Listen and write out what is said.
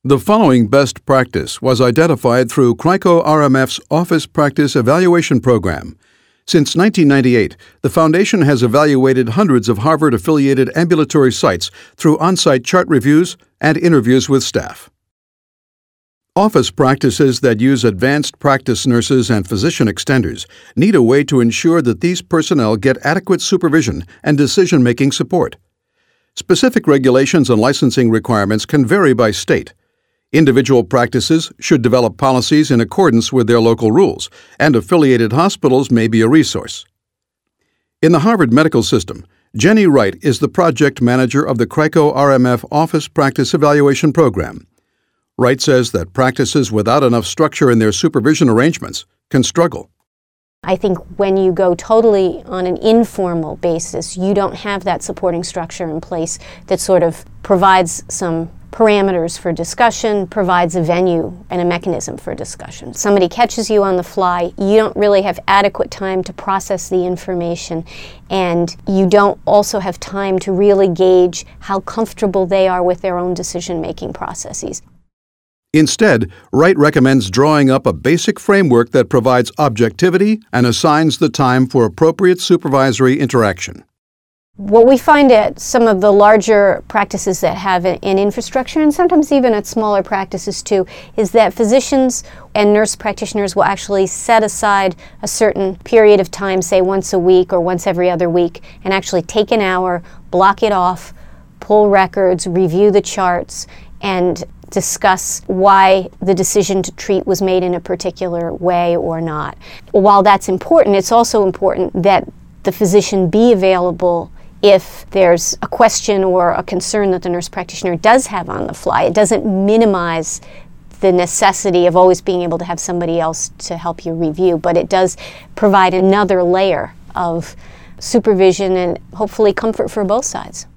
The following best practice was identified through CRICO RMF's Office Practice Evaluation Program. Since 1998, the Foundation has evaluated hundreds of Harvard-affiliated ambulatory sites through on-site chart reviews and interviews with staff. Office practices that use advanced practice nurses and physician extenders need a way to ensure that these personnel get adequate supervision and decision-making support. Specific regulations and licensing requirements can vary by state. Individual practices should develop policies in accordance with their local rules, and affiliated hospitals may be a resource. In the Harvard Medical System, Jenny Wright is the project manager of the CRICO RMF Office Practice Evaluation Program. Wright says that practices without enough structure in their supervision arrangements can struggle. I think when you go totally on an informal basis, you don't have that supporting structure in place that sort of provides some parameters for discussion, provides a venue and a mechanism for discussion. Somebody catches you on the fly, you don't really have adequate time to process the information, and you don't also have time to really gauge how comfortable they are with their own decision-making processes. Instead, Wright recommends drawing up a basic framework that provides objectivity and assigns the time for appropriate supervisory interaction. What we find at some of the larger practices that have an infrastructure, and sometimes even at smaller practices too, is that physicians and nurse practitioners will actually set aside a certain period of time, say once a week or once every other week, and actually take an hour, block it off, pull records, review the charts, and discuss why the decision to treat was made in a particular way or not. While that's important, it's also important that the physician be available if there's a question or a concern that the nurse practitioner does have on the fly. It doesn't minimize the necessity of always being able to have somebody else to help you review, but it does provide another layer of supervision and hopefully comfort for both sides.